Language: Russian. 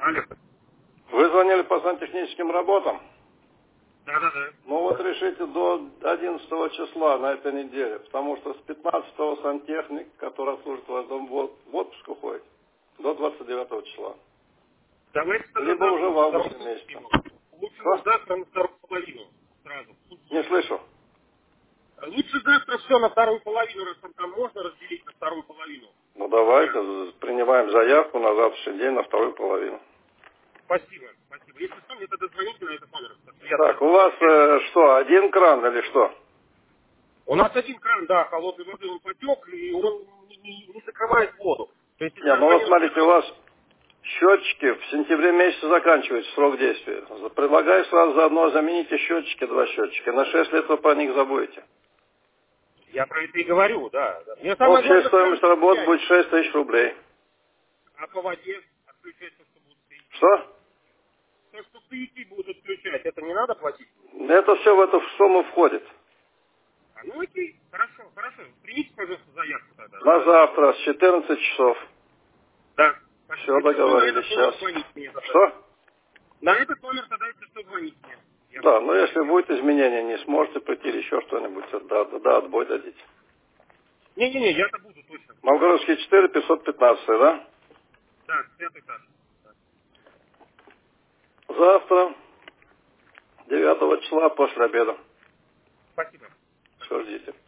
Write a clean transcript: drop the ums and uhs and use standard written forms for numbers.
Алло. Вы звонили по сантехническим работам? Да. Ну вот решите до 11 числа на этой неделе, потому что с 15 сантехник, который служит в вас дом, в отпуск уходит до 29 числа. Давайте тогда Либо уже завтра в на вторую августе месяце. половину. Лучше Что? завтра на вторую половину. Сразу. Не слышу. Лучше завтра все на вторую половину, раз там можно разделить на вторую половину. Ну давайте, принимаем заявку на завтрашний день на вторую половину. Спасибо. Если что, мне тогда звоните на этот номер. Так, у вас что, один кран или что? У нас один кран, да, холодной воды, он потек, и он не закрывает воду. То есть, если Нет, ну вот организм... смотрите, у вас счетчики в сентябре месяце заканчивается срок действия. Предлагаю сразу заодно замените счетчики, 2 счетчика. На 6 лет вы по них забудете. Я про это и говорю, да. Мне самое Общая главное, стоимость кран работ включать. будет 6 тысяч рублей. А по воде отключать то, что будут пить. Что? То, что стояки будут отключать, это не надо платить? Это все в эту сумму входит. Ну окей, хорошо. Примите, пожалуйста, заявку тогда. На завтра с 14 часов. Да. Все, Если что, на договорились. этот номер Сейчас. звоните мне тогда. Что? На этот номер тогда, если что, звоните мне. Я Да, буду но ждать. если будет изменение, не сможете прийти или еще что-нибудь, да, отбой дадите. Не-не-не, я-то буду точно. Новгородский 4, 515, да? Да, 5 этаж. Да. Завтра, 9 числа, после обеда. Спасибо. Все, ждите.